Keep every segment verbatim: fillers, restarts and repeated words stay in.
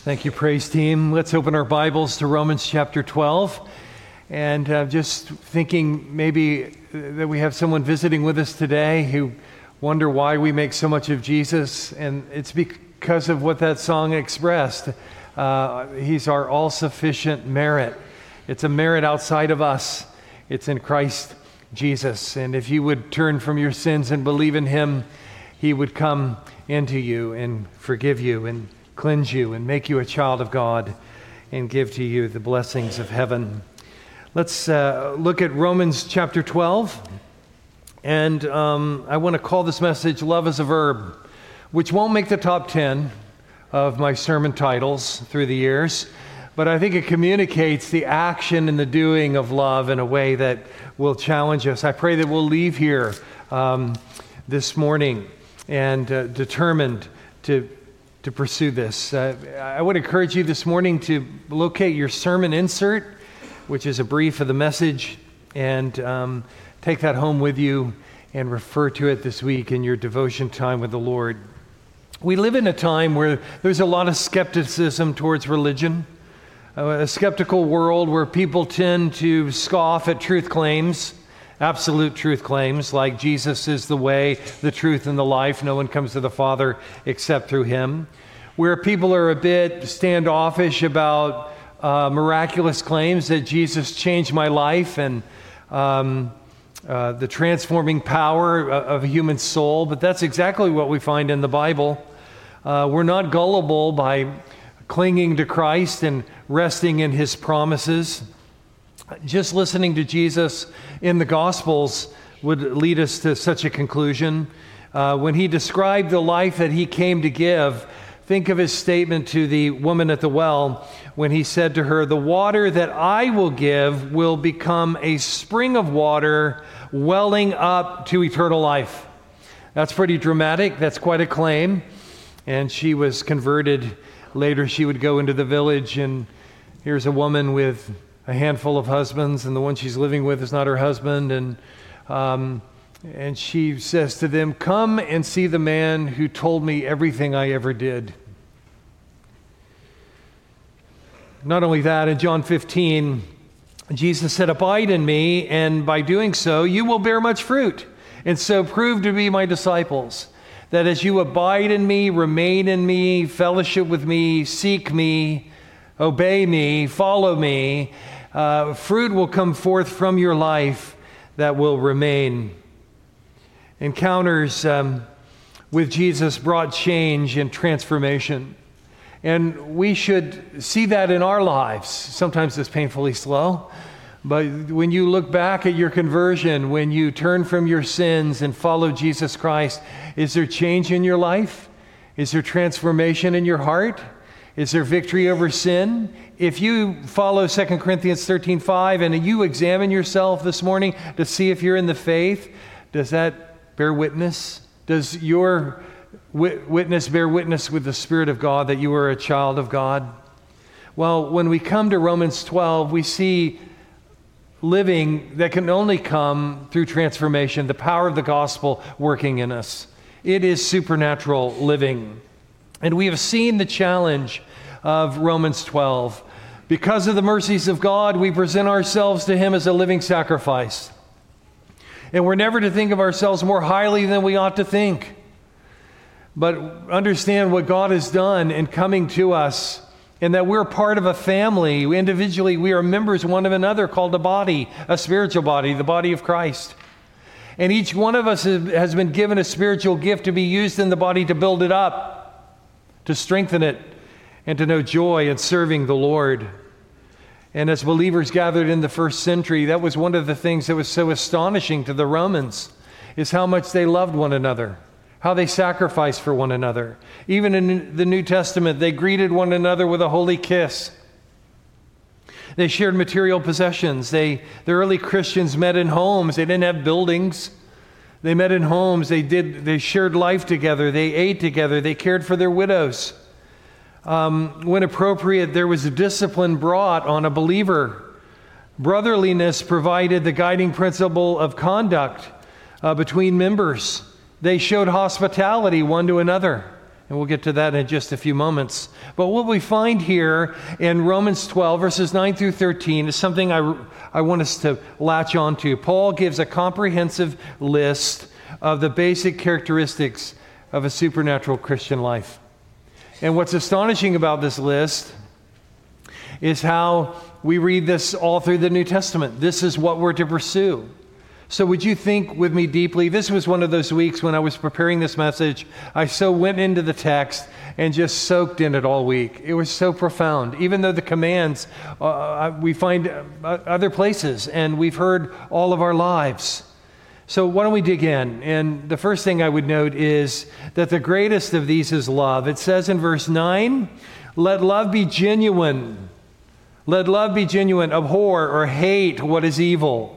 Thank you, praise team. Let's open our Bibles to Romans chapter twelve. And uh, just thinking maybe that we have someone visiting with us today who wonder why we make so much of Jesus. And it's because of what that song expressed. Uh, he's our all-sufficient merit. It's a merit outside of us. It's in Christ Jesus. And if you would turn from your sins and believe in him, he would come into you and forgive you and cleanse you and make you a child of God and give to you the blessings of heaven. Let's uh, look at Romans chapter twelve. And um, I want to call this message Love as a Verb, which won't make the top ten of my sermon titles through the years. But I think it communicates the action and the doing of love in a way that will challenge us. I pray that we'll leave here um, this morning and uh, determined to to pursue this. Uh, I would encourage you this morning to locate your sermon insert, which is a brief of the message, and um, take that home with you and refer to it this week in your devotion time with the Lord. We live in a time where there's a lot of skepticism towards religion, a skeptical world where people tend to scoff at truth claims, absolute truth claims, like Jesus is the way, the truth, and the life. No one comes to the Father except through him. Where people are a bit standoffish about uh, miraculous claims that Jesus changed my life and um, uh, the transforming power of a human soul. But that's exactly what we find in the Bible. Uh, we're not gullible by clinging to Christ and resting in his promises. Just listening to Jesus in the Gospels would lead us to such a conclusion. Uh, when he described the life that he came to give, think of his statement to the woman at the well when he said to her, "The water that I will give will become a spring of water welling up to eternal life." That's pretty dramatic. That's quite a claim. And she was converted. Later she would go into the village, and here's a woman with a handful of husbands, and the one she's living with is not her husband. And um, and she says to them, "Come and see the man who told me everything I ever did." Not only that, in John fifteen, Jesus said, "Abide in me, and by doing so, you will bear much fruit, and so prove to be my disciples. That as you abide in me, remain in me, fellowship with me, seek me, obey me, follow me, Uh, fruit will come forth from your life that will remain." Encounters um, with Jesus brought change and transformation. And we should see that in our lives. Sometimes it's painfully slow. But when you look back at your conversion, when you turn from your sins and follow Jesus Christ, is there change in your life? Is there transformation in your heart? Is there victory over sin? If you follow Second Corinthians thirteen five and you examine yourself this morning to see if you're in the faith, does that bear witness? Does your wit- witness bear witness with the Spirit of God that you are a child of God? Well, when we come to Romans twelve, we see living that can only come through transformation, the power of the gospel working in us. It is supernatural living. And we have seen the challenge of Romans twelve. Because of the mercies of God, we present ourselves to him as a living sacrifice. And we're never to think of ourselves more highly than we ought to think. But understand what God has done in coming to us, and that we're part of a family. Individually, we are members one of another, called a body, a spiritual body, the body of Christ. And each one of us has been given a spiritual gift to be used in the body to build it up, to strengthen it, and to know joy in serving the Lord. And as believers gathered in the first century, that was one of the things that was so astonishing to the Romans, is how much they loved one another, how they sacrificed for one another. Even in the New Testament, they greeted one another with a holy kiss. They shared material possessions. They, the early Christians met in homes. They didn't have buildings. They met in homes. They did. They shared life together. They ate together. They cared for their widows. Um, when appropriate, there was a discipline brought on a believer. Brotherliness provided the guiding principle of conduct uh, between members. They showed hospitality one to another. And we'll get to that in just a few moments. But what we find here in Romans twelve, verses nine through thirteen, is something I, I want us to latch onto. Paul gives a comprehensive list of the basic characteristics of a supernatural Christian life. And what's astonishing about this list is how we read this all through the New Testament. This is what we're to pursue. So would you think with me deeply? This was one of those weeks when I was preparing this message. I so went into the text and just soaked in it all week. It was so profound. Even though the commands uh, we find uh, other places and we've heard all of our lives. So why don't we dig in? And the first thing I would note is that the greatest of these is love. It says in verse nine, let love be genuine. Let love be genuine. Abhor or hate what is evil.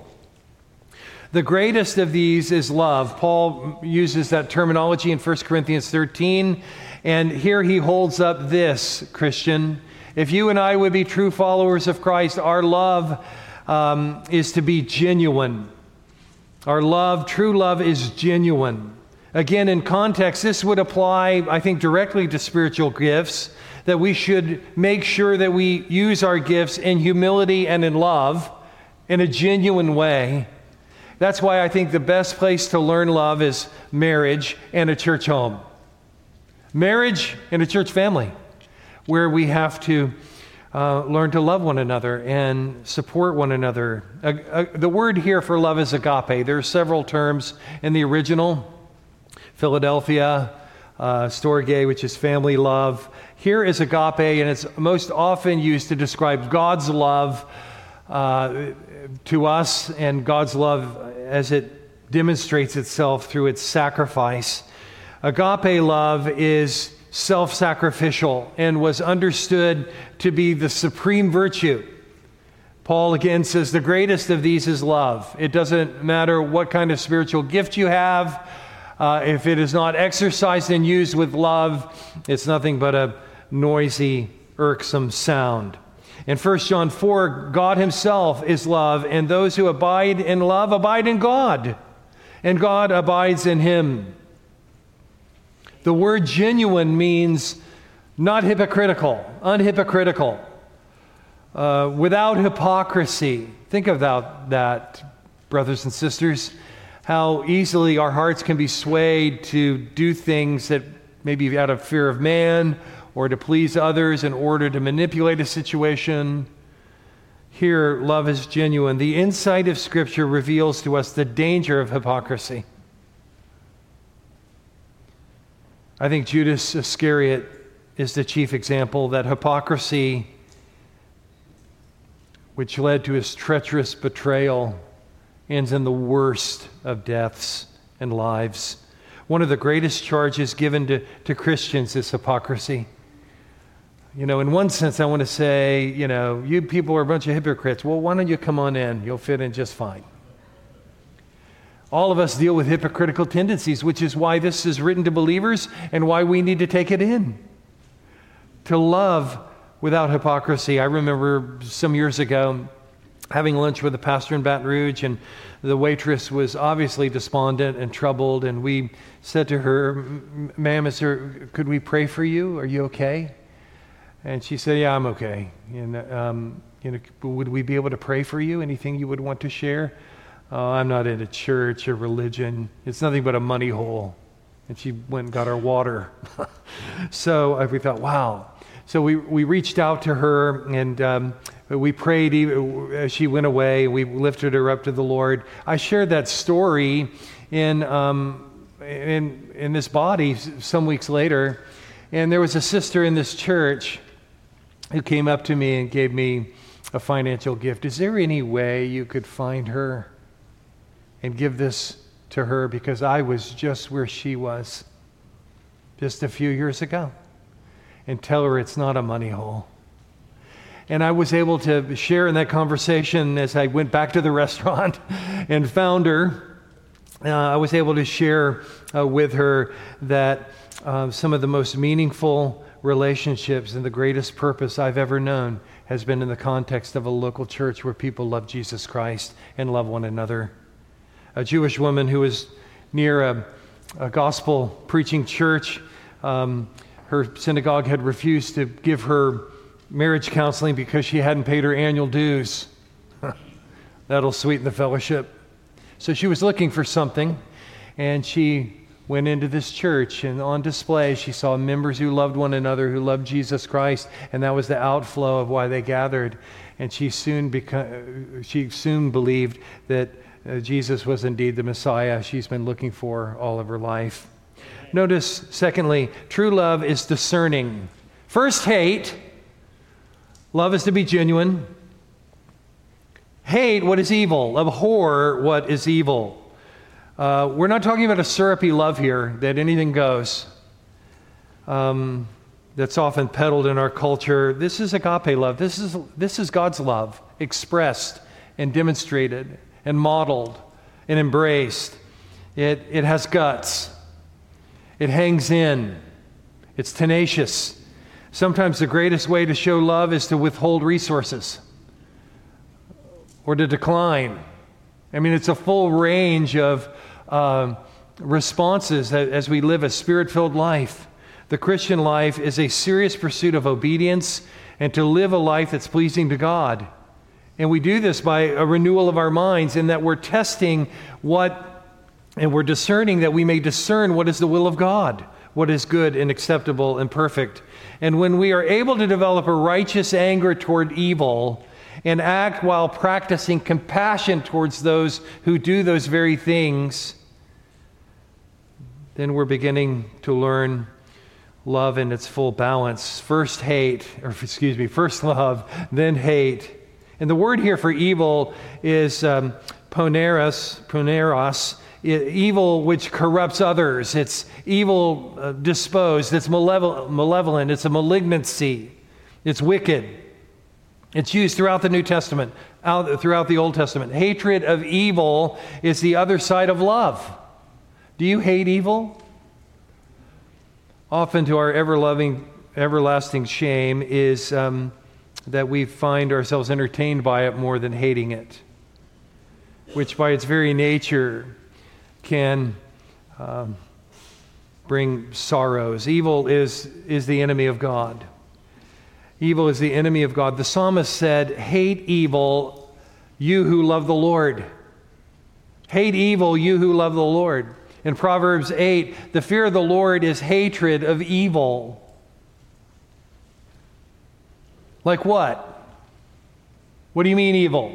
The greatest of these is love. Paul uses that terminology in First Corinthians thirteen, and here he holds up this, Christian. If you and I would be true followers of Christ, our love um, is to be genuine. Our love, true love, is genuine. Again, in context, this would apply, I think, directly to spiritual gifts, that we should make sure that we use our gifts in humility and in love in a genuine way. That's why I think the best place to learn love is marriage and a church home. Marriage and a church family, where we have to uh, learn to love one another and support one another. Uh, uh, the word here for love is agape. There are several terms in the original. Philadelphia, uh, storge, which is family love. Here is agape, and it's most often used to describe God's love uh, to us and God's love as it demonstrates itself through its sacrifice. Agape love is self-sacrificial and was understood to be the supreme virtue. Paul again says the greatest of these is love. It doesn't matter what kind of spiritual gift you have. Uh, if it is not exercised and used with love, it's nothing but a noisy, irksome sound. In First John four, God himself is love, and those who abide in love abide in God, and God abides in him. The word genuine means not hypocritical, unhypocritical, uh, without hypocrisy. Think about that, brothers and sisters, how easily our hearts can be swayed to do things that maybe out of fear of man or to please others in order to manipulate a situation. Here, love is genuine. The insight of Scripture reveals to us the danger of hypocrisy. I think Judas Iscariot is the chief example. That hypocrisy, which led to his treacherous betrayal, ends in the worst of deaths and lives. One of the greatest charges given to, to Christians is hypocrisy. You know, in one sense, I want to say, you know, you people are a bunch of hypocrites. Well, why don't you come on in? You'll fit in just fine. All of us deal with hypocritical tendencies, which is why this is written to believers and why we need to take it in. To love without hypocrisy. I remember some years ago having lunch with a pastor in Baton Rouge, and the waitress was obviously despondent and troubled, and we said to her, ma'am, is there, could we pray for you? Are you okay? And she said, yeah, I'm okay. And um, you know, would we be able to pray for you? Anything you would want to share? Oh, I'm not in a church or religion. It's nothing but a money hole. And she went and got our water. So uh, we thought, wow. So we, we reached out to her, and um, we prayed as she went away. We lifted her up to the Lord. I shared that story in um, in in this body some weeks later, and there was a sister in this church who came up to me and gave me a financial gift. Is there any way you could find her and give this to her, because I was just where she was just a few years ago, and tell her it's not a money hole? And I was able to share in that conversation as I went back to the restaurant and found her. Uh, I was able to share uh, with her that uh, some of the most meaningful relationships and the greatest purpose I've ever known has been in the context of a local church where people love Jesus Christ and love one another. A Jewish woman who was near a, a gospel preaching church um, her synagogue had refused to give her marriage counseling because she hadn't paid her annual dues. That'll sweeten the fellowship. So she was looking for something, and she went into this church, and on display she saw members who loved one another, who loved Jesus Christ, and that was the outflow of why they gathered. And she soon beca- she soon believed that uh, Jesus was indeed the Messiah she's been looking for all of her life. Notice, secondly, true love is discerning. First, hate. Love is to be genuine. Hate what is evil. Abhor what is evil. Uh, we're not talking about a syrupy love here, that anything goes. Um, that's often peddled in our culture. This is agape love. This is, this is God's love, expressed and demonstrated and modeled and embraced. It, it has guts. It hangs in. It's tenacious. Sometimes the greatest way to show love is to withhold resources or to decline. I mean, it's a full range of uh, responses as we live a spirit-filled life. The Christian life is a serious pursuit of obedience and to live a life that's pleasing to God. And we do this by a renewal of our minds, in that we're testing what, and we're discerning that we may discern what is the will of God, what is good and acceptable and perfect. And when we are able to develop a righteous anger toward evil and act while practicing compassion towards those who do those very things, then we're beginning to learn love in its full balance. First hate, or excuse me, first love, then hate. And the word here for evil is um, poneros, poneros, evil which corrupts others. It's evil uh, disposed. It's malevol- malevolent. It's a malignancy. It's wicked. It's used throughout the New Testament, out, throughout the Old Testament. Hatred of evil is the other side of love. Do you hate evil? Often to our ever-loving, everlasting shame is um, that we find ourselves entertained by it more than hating it, which by its very nature can um, bring sorrows. Evil is, is the enemy of God. Evil is the enemy of God. The psalmist said, hate evil, you who love the Lord. Hate evil, you who love the Lord. In Proverbs eight, the fear of the Lord is hatred of evil. Like what? What do you mean evil?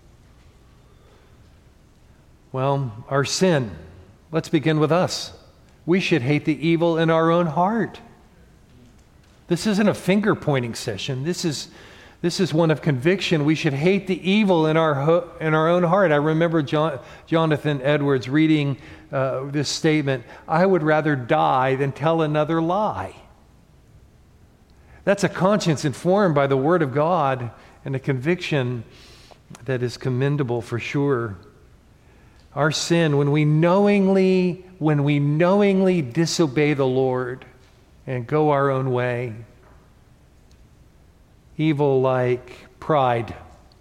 Well, our sin. Let's begin with us. We should hate the evil in our own heart. This isn't a finger-pointing session. This is, this is one of conviction. We should hate the evil in our, ho- in our own heart. I remember John, Jonathan Edwards reading uh, this statement, I would rather die than tell another lie. That's a conscience informed by the Word of God and a conviction that is commendable for sure. Our sin, when we knowingly, when we knowingly disobey the Lord and go our own way, evil like pride,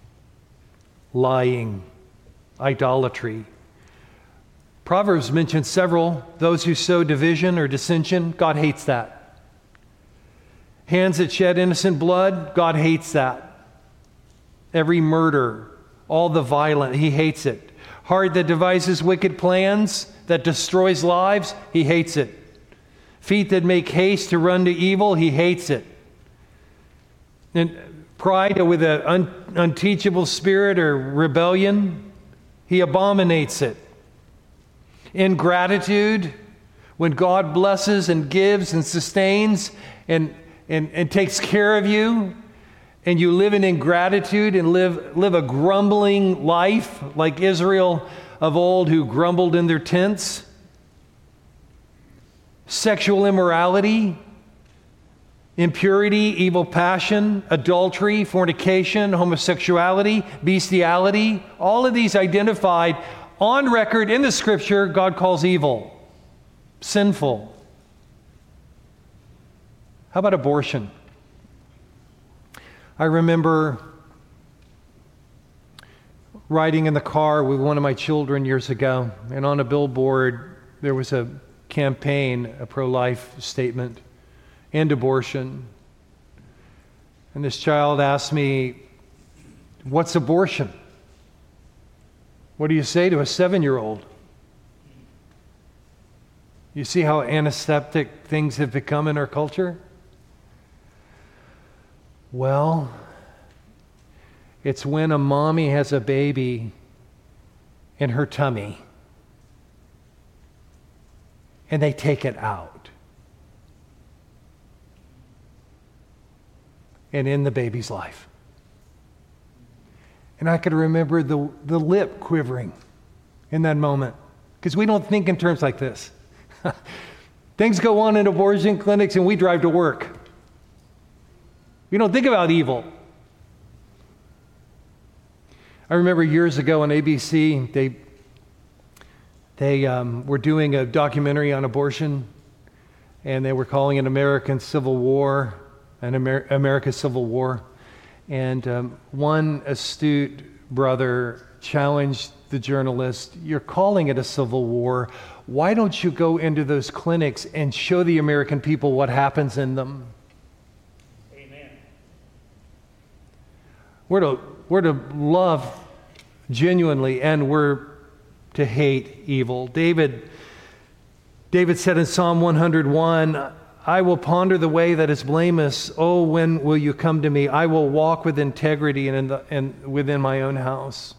lying, idolatry. Proverbs mentions several. Those who sow division or dissension, God hates that. Hands that shed innocent blood, God hates that. Every murder, all the violent, He hates it. Heart that devises wicked plans, that destroys lives, He hates it. Feet that make haste to run to evil, He hates it. And pride with an un- unteachable spirit or rebellion, He abominates it. Ingratitude, when God blesses and gives and sustains and, and, and takes care of you, and you live in ingratitude and live, live a grumbling life like Israel of old who grumbled in their tents. Sexual immorality, impurity, evil passion, adultery, fornication, homosexuality, bestiality, all of these identified on record in the Scripture, God calls evil, sinful. How about abortion? I remember riding in the car with one of my children years ago, and on a billboard there was a campaign, a pro-life statement, end abortion. And this child asked me, "What's abortion?" What do you say to a seven-year-old? You see how antiseptic things have become in our culture? Well, it's when a mommy has a baby in her tummy and they take it out. And in the baby's life. And I could remember the, the lip quivering in that moment. Because we don't think in terms like this. Things go on in abortion clinics and we drive to work. We don't think about evil. I remember years ago on A B C, they, they um, were doing a documentary on abortion, and they were calling it American Civil War, and Amer- America's Civil War. And um, one astute brother challenged the journalist, "You're calling it a civil war. Why don't you go into those clinics and show the American people what happens in them?" Amen. We're to, we're to love genuinely, and we're to hate evil. David, David said in Psalm one hundred one, "I will ponder the way that is blameless. Oh, when will you come to me? I will walk with integrity and, in the, and within my own house."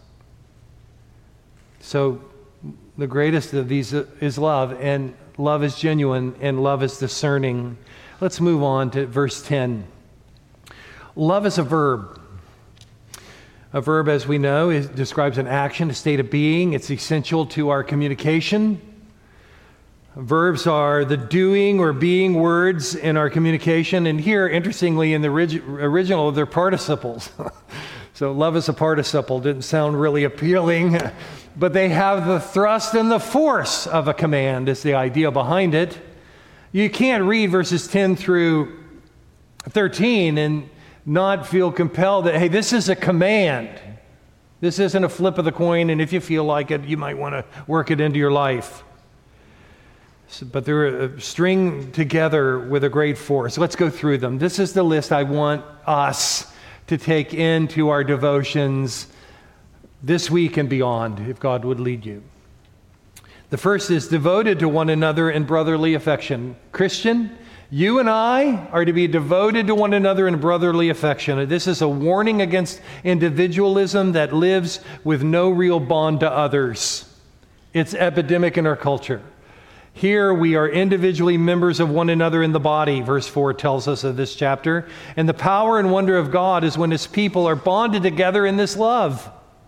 So the greatest of these is love, and love is genuine, and love is discerning. Let's move on to verse ten. Love is a verb. A verb, as we know, is, describes an action, a state of being. It's essential to our communication. Verbs are the doing or being words in our communication. And here, interestingly, in the orig- original, they're participles. So love is a participle. Didn't sound really appealing. But they have the thrust and the force of a command is the idea behind it. You can't read verses ten through thirteen and not feel compelled that, hey, this is a command. This isn't a flip of the coin, and if you feel like it, you might want to work it into your life. So, but they're string together with a great force. Let's go through them. This is the list I want us to take into our devotions this week and beyond, if God would lead you. The first is devoted to one another in brotherly affection. Christian, you and I are to be devoted to one another in brotherly affection. This is a warning against individualism that lives with no real bond to others. It's epidemic in our culture. Here we are individually members of one another in the body, verse four tells us of this chapter. And the power and wonder of God is when His people are bonded together in this love.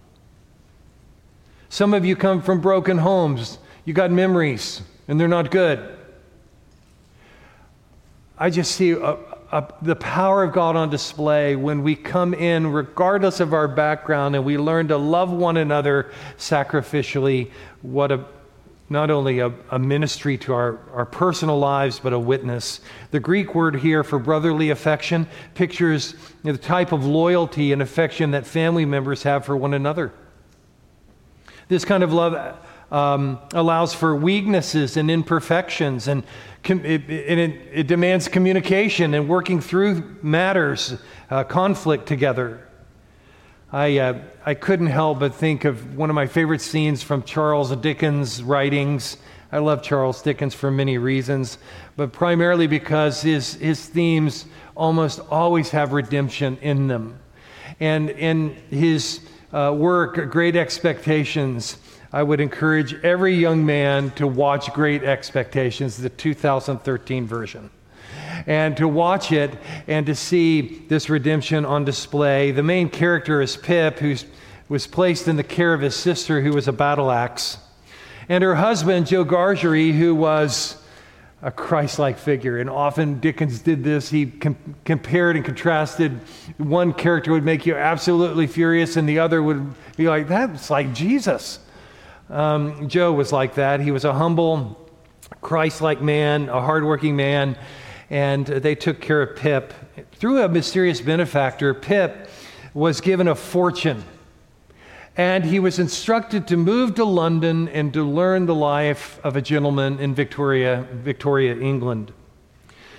Some of you come from broken homes. You got memories, and they're not good. I just see a, a, the power of God on display when we come in, regardless of our background, and we learn to love one another sacrificially. What a not only a, a ministry to our, our personal lives, but a witness. The Greek word here for brotherly affection pictures the type of loyalty and affection that family members have for one another. This kind of love um, allows for weaknesses and imperfections, and com- it, it, it demands communication and working through matters, uh, conflict together. I uh, I couldn't help but think of one of my favorite scenes from Charles Dickens' writings. I love Charles Dickens for many reasons, but primarily because his his themes almost always have redemption in them. And in his uh, work, Great Expectations, I would encourage every young man to watch Great Expectations, the two thousand thirteen version. And to watch it and to see this redemption on display. The main character is Pip, who was placed in the care of his sister, who was a battle axe. And her husband, Joe Gargery, who was a Christ-like figure. And often Dickens did this. He com- compared and contrasted. One character would make you absolutely furious, and the other would be like, that's like Jesus. Um, Joe was like that. He was a humble, Christ-like man, a hardworking man. And they took care of Pip. Through a mysterious benefactor, Pip was given a fortune. And he was instructed to move to London and to learn the life of a gentleman in Victoria, Victoria, England.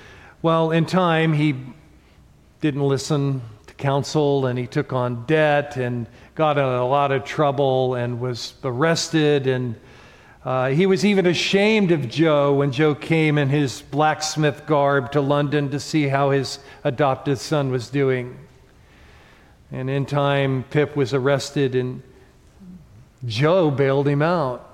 Well, in time, he didn't listen to counsel, and he took on debt and got in a lot of trouble and was arrested. And uh, he was even ashamed of Joe when Joe came in his blacksmith garb to London to see how his adopted son was doing. And in time, Pip was arrested, and Joe bailed him out.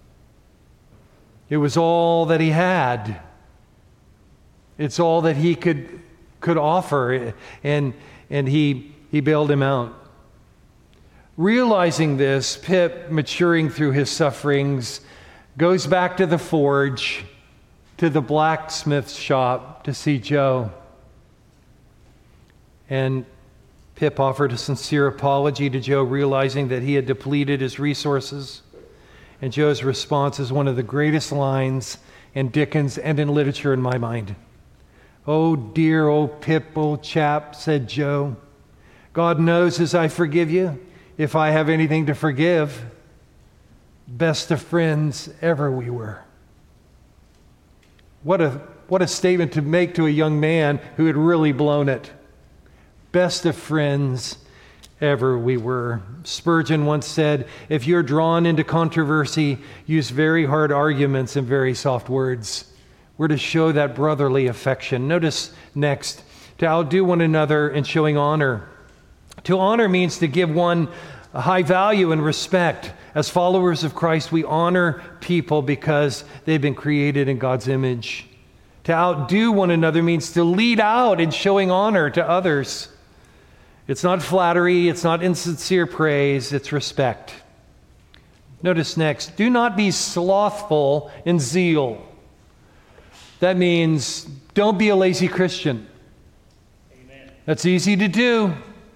It was all that he had. It's all that he could could offer, and and he he bailed him out. Realizing this, Pip, maturing through his sufferings, goes back to the forge, to the blacksmith shop to see Joe. And Pip offered a sincere apology to Joe, realizing that he had depleted his resources. And Joe's response is one of the greatest lines in Dickens and in literature in my mind. "Oh dear old Pip, old chap," said Joe. "God knows as I forgive you, if I have anything to forgive. Best of friends ever we were." What a, what a statement to make to a young man who had really blown it. Best of friends ever we were. Spurgeon once said, "If you're drawn into controversy, use very hard arguments and very soft words." We're to show that brotherly affection. Notice next, to outdo one another in showing honor. To honor means to give one a high value and respect. As followers of Christ, we honor people because they've been created in God's image. To outdo one another means to lead out in showing honor to others. It's not flattery, it's not insincere praise, it's respect. Notice next, do not be slothful in zeal. That means don't be a lazy Christian. Amen. That's easy to do.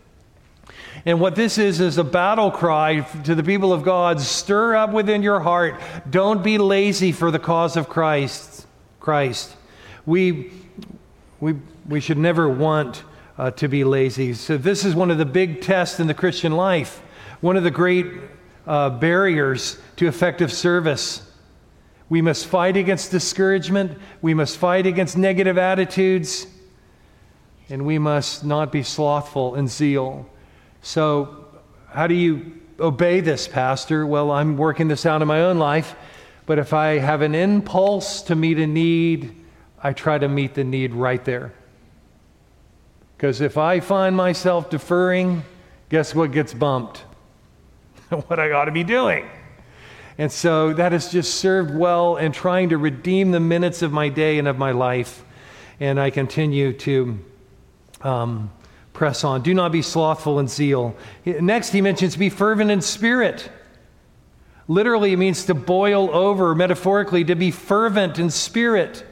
And what this is, is a battle cry to the people of God. Stir up within your heart. Don't be lazy for the cause of Christ. Christ. We, we, we should never want uh, to be lazy. So this is one of the big tests in the Christian life. One of the great uh, barriers to effective service. We must fight against discouragement. We must fight against negative attitudes. And we must not be slothful in zeal. So how do you obey this, Pastor? Well, I'm working this out in my own life. But if I have an impulse to meet a need, I try to meet the need right there. Because if I find myself deferring, guess what gets bumped? What I ought to be doing. And so that has just served well in trying to redeem the minutes of my day and of my life. And I continue to um, press on. Do not be slothful in zeal. Next, he mentions be fervent in spirit. Literally, it means to boil over. Metaphorically, to be fervent in spirit.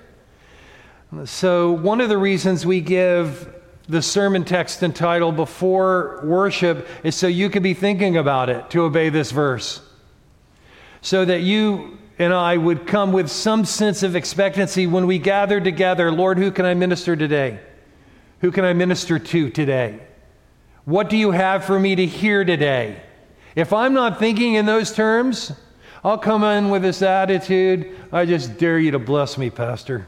So one of the reasons we give the sermon text entitled Before Worship is so you can be thinking about it to obey this verse. So that you and I would come with some sense of expectancy when we gather together. Lord, who can I minister today? Who can I minister to today? What do you have for me to hear today? If I'm not thinking in those terms, I'll come in with this attitude. I just dare you to bless me, Pastor.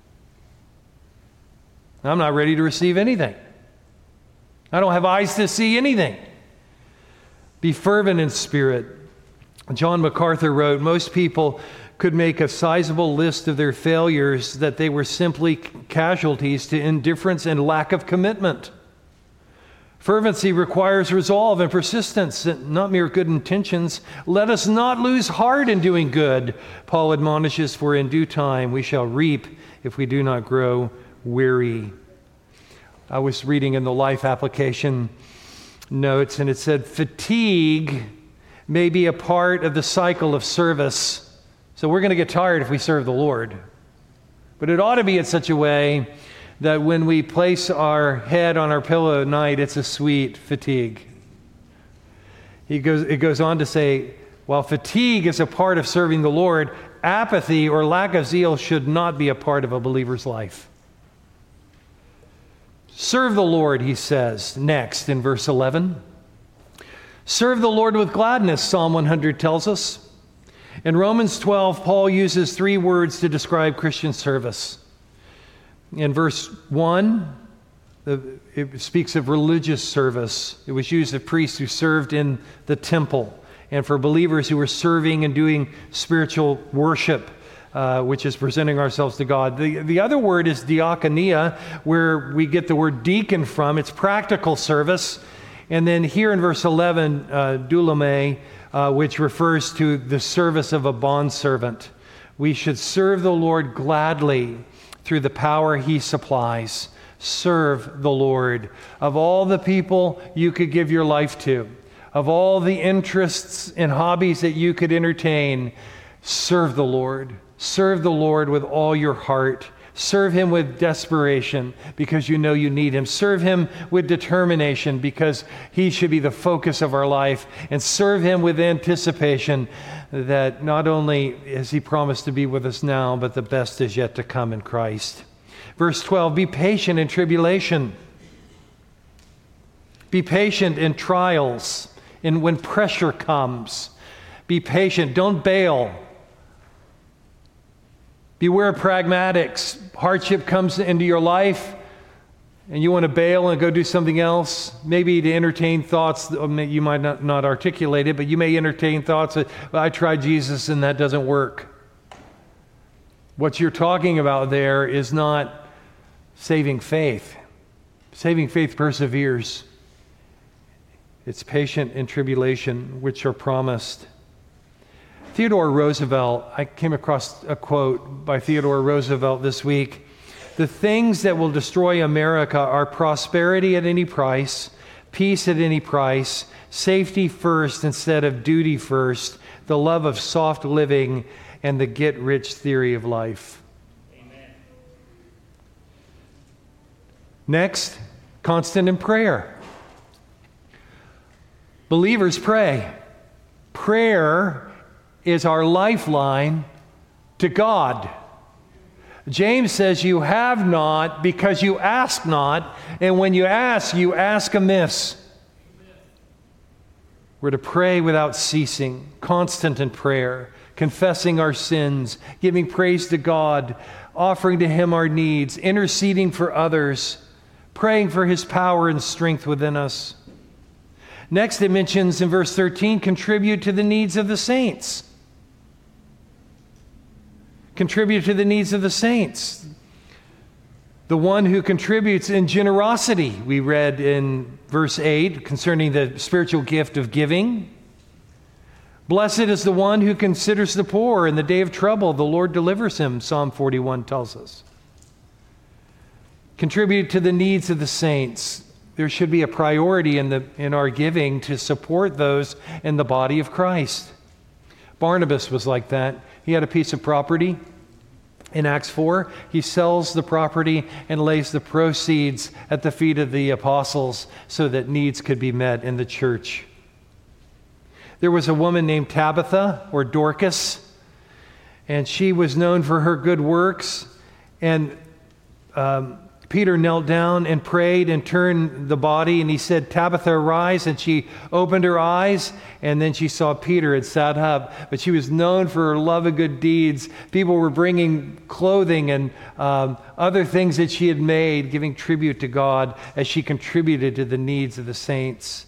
I'm not ready to receive anything. I don't have eyes to see anything. Be fervent in spirit. John MacArthur wrote, most people could make a sizable list of their failures that they were simply casualties to indifference and lack of commitment. Fervency requires resolve and persistence, not mere good intentions. Let us not lose heart in doing good, Paul admonishes, for in due time we shall reap if we do not grow weary. I was reading in the Life Application notes, and it said, fatigue may be a part of the cycle of service. So we're going to get tired if we serve the Lord. But it ought to be in such a way that when we place our head on our pillow at night, it's a sweet fatigue. He goes, it goes on to say, while fatigue is a part of serving the Lord, apathy or lack of zeal should not be a part of a believer's life. Serve the Lord, he says next in verse eleven. Serve the Lord with gladness, Psalm one hundred tells us. In Romans twelve, Paul uses three words to describe Christian service. In verse one, the, it speaks of religious service. It was used of priests who served in the temple, and for believers who were serving and doing spiritual worship, uh, which is presenting ourselves to God. The, the other word is diakonia, where we get the word deacon from. It's practical service. And then here in verse eleven, uh, doulome, uh, which refers to the service of a bondservant. We should serve the Lord gladly through the power He supplies. Serve the Lord. Of all the people you could give your life to, of all the interests and hobbies that you could entertain, serve the Lord. Serve the Lord with all your heart. Serve Him with desperation because you know you need Him. Serve Him with determination because He should be the focus of our life. And serve Him with anticipation that not only has He promised to be with us now, but the best is yet to come in Christ. Verse twelve, be patient in tribulation. Be patient in trials and when pressure comes. Be patient. Don't bail. Beware of pragmatics. Hardship comes into your life and you want to bail and go do something else, maybe to entertain thoughts that you might not, not articulate it, but you may entertain thoughts that, well, I tried Jesus and that doesn't work. What you're talking about there is not saving faith. Saving faith perseveres. It's patient in tribulation, which are promised. Theodore Roosevelt, I came across a quote by Theodore Roosevelt this week. The things that will destroy America are prosperity at any price, peace at any price, safety first instead of duty first, the love of soft living, and the get-rich theory of life. Amen. Next, constant in prayer. Believers pray. Prayer is our lifeline to God. James says you have not because you ask not, and when you ask, you ask amiss. We're to pray without ceasing, constant in prayer, confessing our sins, giving praise to God, offering to Him our needs, interceding for others, praying for His power and strength within us. Next, it mentions in verse thirteen, contribute to the needs of the saints. Contribute to the needs of the saints. The one who contributes in generosity, we read in verse eight concerning the spiritual gift of giving. Blessed is the one who considers the poor. In the day of trouble, the Lord delivers him, Psalm forty-one tells us. Contribute to the needs of the saints. There should be a priority in, the, in our giving to support those in the body of Christ. Barnabas was like that. He had a piece of property. In Acts four, he sells the property and lays the proceeds at the feet of the apostles so that needs could be met in the church. There was a woman named Tabitha, or Dorcas, and she was known for her good works. And um, Peter knelt down and prayed and turned the body, and he said, Tabitha, arise. And she opened her eyes, and then she saw Peter had sat up. But she was known for her love of good deeds. People were bringing clothing and um, other things that she had made, giving tribute to God as she contributed to the needs of the saints.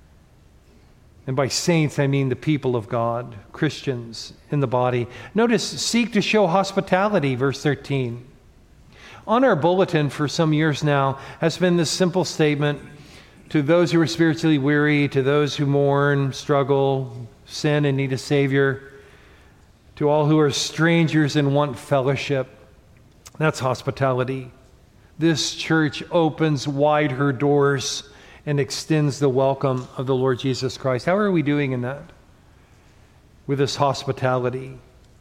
And by saints, I mean the people of God, Christians in the body. Notice, seek to show hospitality, verse thirteen. On our bulletin for some years now has been this simple statement: to those who are spiritually weary, to those who mourn, struggle, sin, and need a Savior, to all who are strangers and want fellowship. That's hospitality. This church opens wide her doors and extends the welcome of the Lord Jesus Christ. How are we doing in that? With this hospitality.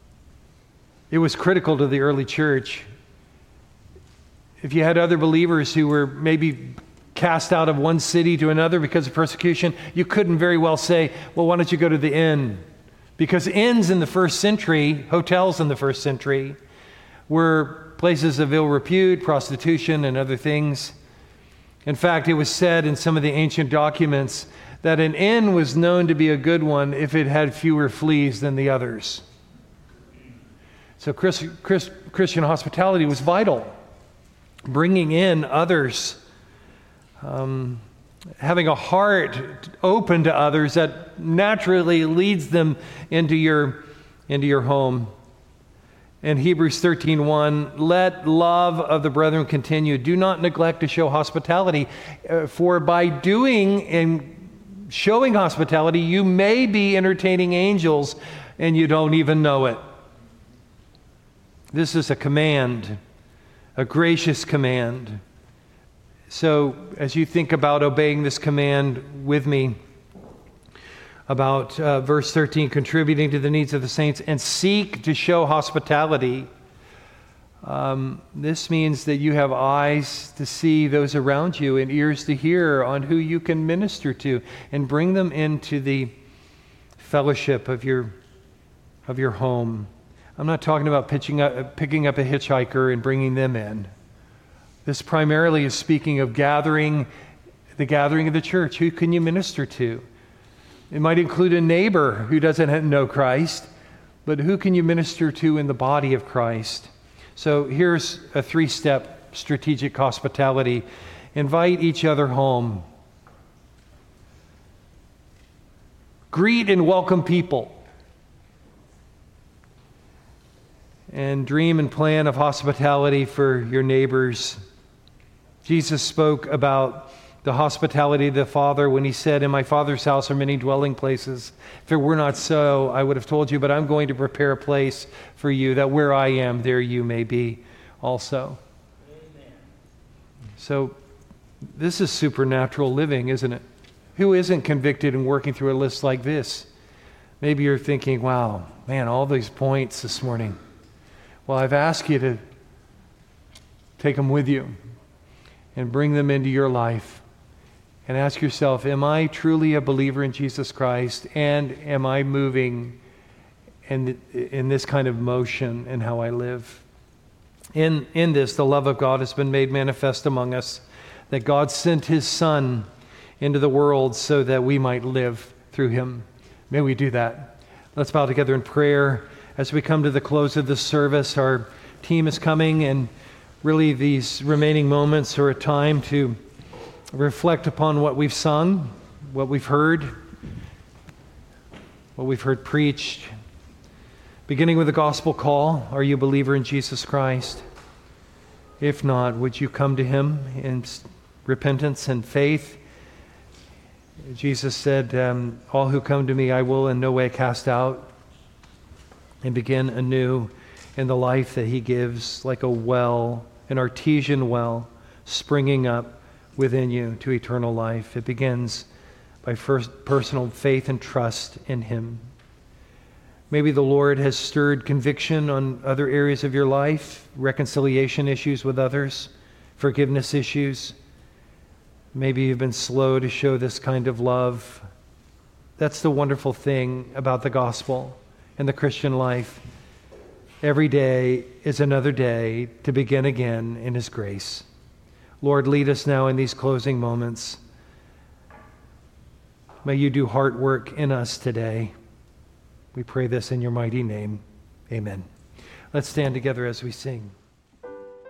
It was critical to the early church. If you had other believers who were maybe cast out of one city to another because of persecution, you couldn't very well say, well, why don't you go to the inn? Because inns in the first century, hotels in the first century, were places of ill repute, prostitution, and other things. In fact, it was said in some of the ancient documents that an inn was known to be a good one if it had fewer fleas than the others. So Christ, Christ, Christian hospitality was vital. bringing in others, um, having a heart open to others that naturally leads them into your, into your home. In Hebrews thirteen one, let love of the brethren continue. Do not neglect to show hospitality, uh, for by doing and showing hospitality, you may be entertaining angels and you don't even know it. This is a command, a gracious command. So as you think about obeying this command with me, about uh, verse thirteen, contributing to the needs of the saints and seek to show hospitality. Um, this means that you have eyes to see those around you and ears to hear on who you can minister to and bring them into the fellowship of your, of your home. I'm not talking about pitching up, picking up a hitchhiker and bringing them in. This primarily is speaking of gathering, the gathering of the church. Who can you minister to? It might include a neighbor who doesn't know Christ, but who can you minister to in the body of Christ? So here's a three-step strategic hospitality. Invite each other home. Greet and welcome people. And dream and plan of hospitality for your neighbors. Jesus spoke about the hospitality of the Father when he said, in my Father's house are many dwelling places. If it were not so, I would have told you, but I'm going to prepare a place for you, that where I am, there you may be also. Amen. So this is supernatural living, isn't it? Who isn't convicted and working through a list like this? Maybe you're thinking, wow, man, all these points this morning. Well, I've asked you to take them with you and bring them into your life. And ask yourself, am I truly a believer in Jesus Christ? And am I moving in, in this kind of motion in how I live? In, in this, the love of God has been made manifest among us, that God sent his Son into the world so that we might live through him. May we do that. Let's bow together in prayer. As we come to the close of this service, our team is coming, and really these remaining moments are a time to reflect upon what we've sung, what we've heard, what we've heard preached. Beginning with the gospel call, are you a believer in Jesus Christ? If not, would you come to him in repentance and faith? Jesus said, um, all who come to me I will in no way cast out, and begin anew in the life that he gives, like a well, an artesian well, springing up within you to eternal life. It begins by first personal faith and trust in him. Maybe the Lord has stirred conviction on other areas of your life, reconciliation issues with others, forgiveness issues. Maybe you've been slow to show this kind of love. That's the wonderful thing about the gospel and the Christian life. Every day is another day to begin again in his grace. Lord, lead us now in these closing moments. May you do heart work in us today. We pray this in your mighty name. Amen. Let's stand together as we sing.